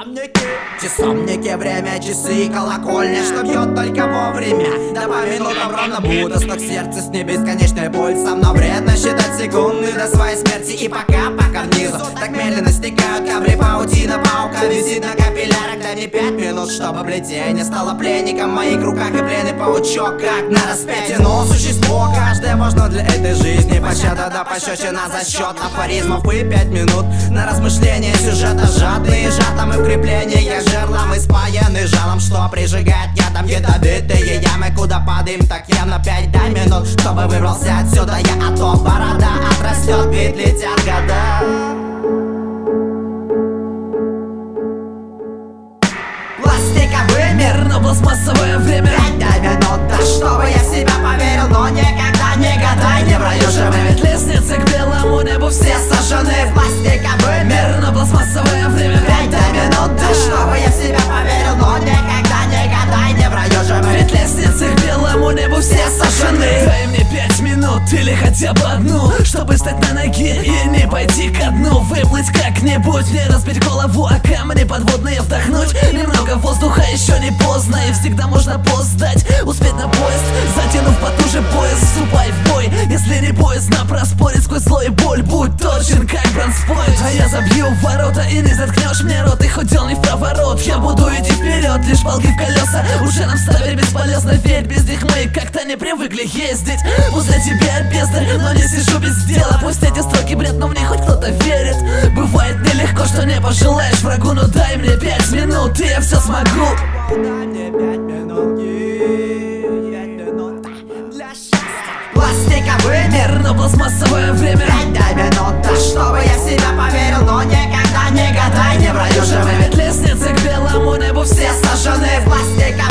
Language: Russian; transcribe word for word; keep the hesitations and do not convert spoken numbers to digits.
Часовники, часовники, время, часы и колокольня, что бьет только вовремя. Да по минутам ровно будто стук сердца с ней бесконечный пульсом. Но вредно считать секунды до своей смерти. И пока по карнизу так медленно стекают капли паутина. Паука висит на капиллярах. Дай мне пять минут, чтобы плетение стало пленником в моих руках. И пленный паучок, как на распятие. Но существо каждое можно для этой жизни. Пощада да пощечина за счет афоризмов. И пять минут на размышление сюжета. Жадные жатом и вкрепление жерлом испаяны жалом, что прижигает ядом ядовитые ямы. Куда падаем так явно пять дай минут, чтобы выбрался отсюда я, а то борода отрастет, ведь летят года. Пластиковый мир, но пластмассовое время. Пять дай минут, да чтобы я в себя поверил, но никогда не гадай, не в раю же мы. Ведь лестницы к белому небу все сожжены. Пластиковый мир, но пластмассовое время. Пять дай минут, да чтобы я в себя поверил, но никогда не гадай, не в раю же мы. Ведь лестницы к белому небу все сожжены. Дай мне пять минут или хотя бы одну, чтобы встать на ноги и не пойти ко дну. Выплыть как-нибудь, не разбить голову о камни подводные, вдохнуть немного воздуха, еще не поздно. И всегда можно поздать, успеть на поезд, затянув потуже пояс. Вступай в бой, если не поздно проспорить сквозь зло и боль. Будь точен, как бронспойнт, а я забью в ворота и не заткнешь мне рот. И хоть он не в проворот, я буду идти вперед. Лишь палки в колеса уже нам ставили бесполезно, ведь без них мы как-то не привыкли ездить. Возле тебя бездарь, но не сижу без дела. Пусть эти строки бред, но мне хоть кто-то верит. Бывает нелегко, что не пожелаешь врагу, но дай мне пять минут, и я все смогу. Дай мне пять минут, пять минут для счастья. Пластиковый мир, но пластмассовое время. Пять дай минут, да чтобы я в себя поверил, но никогда не гадай, не в раю же мы. Ведь лестницы к белому небу все сожжены. Пластиковый